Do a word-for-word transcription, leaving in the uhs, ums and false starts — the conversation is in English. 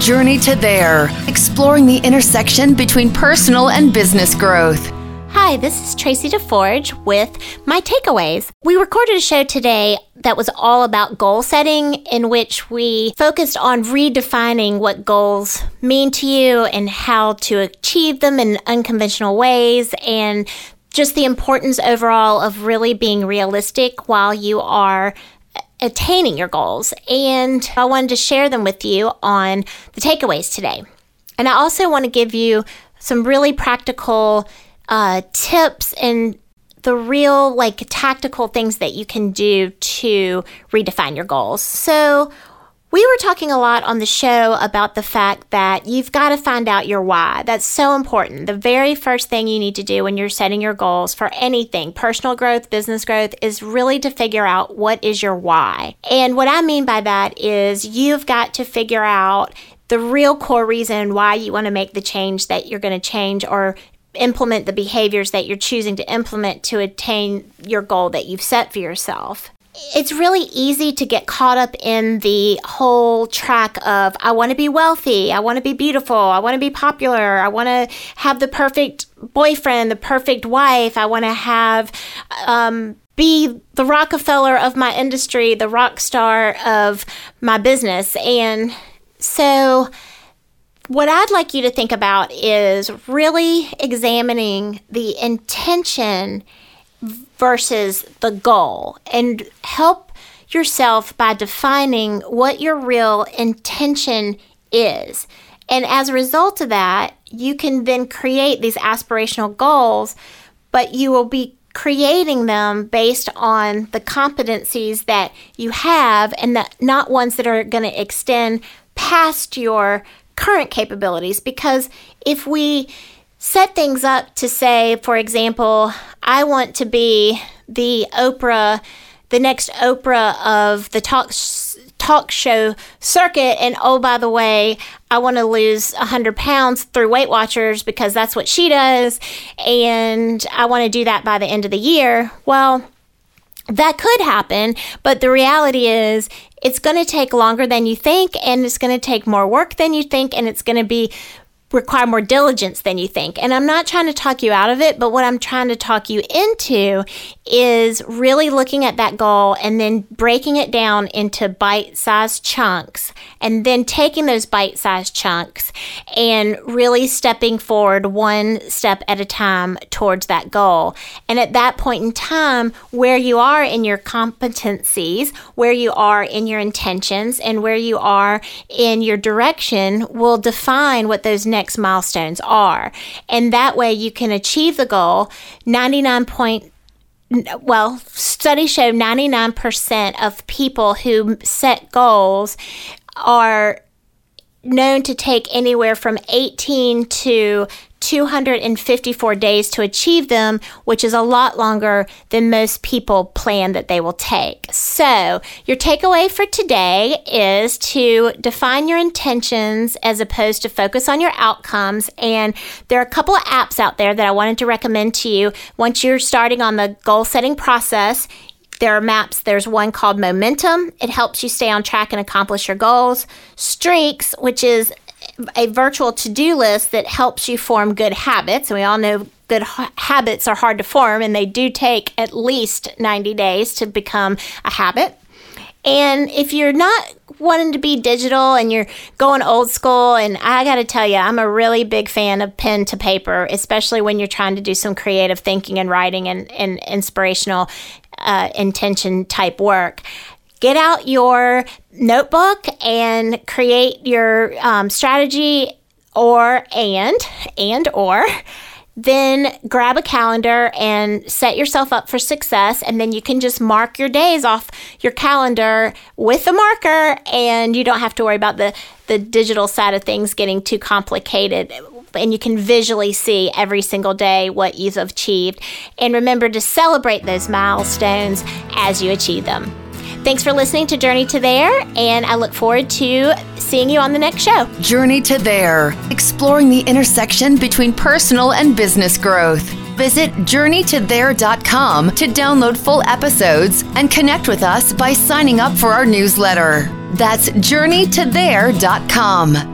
Journey to There, exploring the intersection between personal and business growth. Hi, this is Tracy DeForge with My Takeaways. We recorded a show today that was all about goal setting, in which we focused on redefining what goals mean to you and how to achieve them in unconventional ways, and just the importance overall of really being realistic while you are attaining your goals. And I wanted to share them with you on the takeaways today. And I also want to give you some really practical uh, tips and the real like tactical things that you can do to redefine your goals. So we were talking a lot on the show about the fact that you've got to find out your why. That's so important. The very first thing you need to do when you're setting your goals for anything, personal growth, business growth, is really to figure out what is your why. And what I mean by that is you've got to figure out the real core reason why you want to make the change that you're going to change, or implement the behaviors that you're choosing to implement to attain your goal that you've set for yourself. It's really easy to get caught up in the whole track of, I want to be wealthy, I want to be beautiful, I want to be popular, I want to have the perfect boyfriend, the perfect wife, I want to have, um, be the Rockefeller of my industry, the rock star of my business. And so what I'd like you to think about is really examining the intention versus the goal, and help yourself by defining what your real intention is. And as a result of that, you can then create these aspirational goals, but you will be creating them based on the competencies that you have, and that not ones that are going to extend past your current capabilities. Because if we set things up to say, for example, I want to be the Oprah, the next Oprah of the talk talk show circuit, and oh, by the way, I want to lose one hundred pounds through Weight Watchers because that's what she does, and I want to do that by the end of the year. Well, that could happen, but the reality is it's going to take longer than you think, and it's going to take more work than you think, and it's going to be require more diligence than you think. And I'm not trying to talk you out of it, but what I'm trying to talk you into is really looking at that goal and then breaking it down into bite-sized chunks, and then taking those bite-sized chunks and really stepping forward one step at a time towards that goal. And at that point in time, where you are in your competencies, where you are in your intentions, and where you are in your direction will define what those next milestones are. And that way you can achieve the goal. ninety-nine point Well, studies show ninety-nine percent of people who set goals are known to take anywhere from eighteen to two hundred fifty-four days to achieve them, which is a lot longer than most people plan that they will take. So your takeaway for today is to define your intentions as opposed to focus on your outcomes. And there are a couple of apps out there that I wanted to recommend to you. Once you're starting on the goal setting process, there are maps. There's one called Momentum. It helps you stay on track and accomplish your goals. Streaks, which is a virtual to-do list that helps you form good habits. And we all know good ha- habits are hard to form, and they do take at least ninety days to become a habit. And if you're not wanting to be digital and you're going old school, and I got to tell you, I'm a really big fan of pen to paper, especially when you're trying to do some creative thinking and writing and, and inspirational uh, intention type work. Get out your notebook and create your um, strategy, or and and or then grab a calendar and set yourself up for success. And then you can just mark your days off your calendar with a marker, and you don't have to worry about the, the digital side of things getting too complicated. And you can visually see every single day what you've achieved. And remember to celebrate those milestones as you achieve them. Thanks for listening to Journey to There, and I look forward to seeing you on the next show. Journey to There, exploring the intersection between personal and business growth. Visit journey to there dot com to download full episodes and connect with us by signing up for our newsletter. That's journey to there dot com.